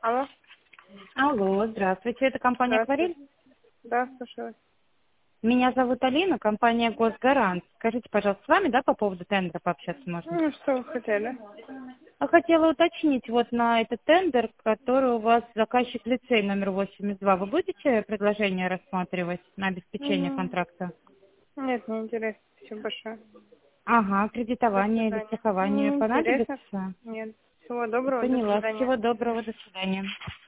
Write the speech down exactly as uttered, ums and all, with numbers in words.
Алло, Алло, здравствуйте, это компания «Акварель». здравствуйте. Да, слушаю. вас. Меня зовут Алина, компания «Госгарант». Скажите, пожалуйста, с вами, да, по поводу тендера пообщаться можно? Ну, что вы хотели? А хотела уточнить вот на этот тендер, который у вас заказчик лицей номер восемьдесят два. Вы будете предложение рассматривать на обеспечение М, контракта? Нет, не интересно. Спасибо большое. Ага, До кредитование или свидания. страхование Не интересно. понадобится? Нет. Всего доброго. До Поняла. свидания. Всего доброго, до свидания.